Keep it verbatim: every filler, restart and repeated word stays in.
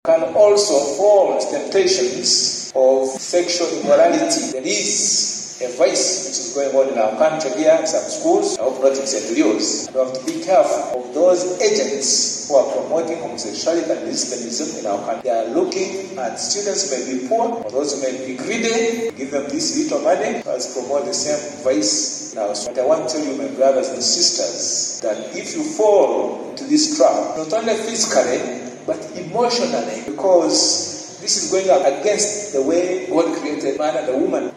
can also fall into temptations of sexual immorality. There is a vice which is going on in our country here, in some schools, I hope not in Saint Leo's. We have to be careful of those agents who are promoting homosexuality and lesbianism in our country. They are looking at students who may be poor, or those who may be greedy, give them this little money, as promote the same vice in our school. But I want to tell you, my brothers and sisters, that if you fall into this trap, not only physically, but emotionally, because this is going up against the way God created man and the woman.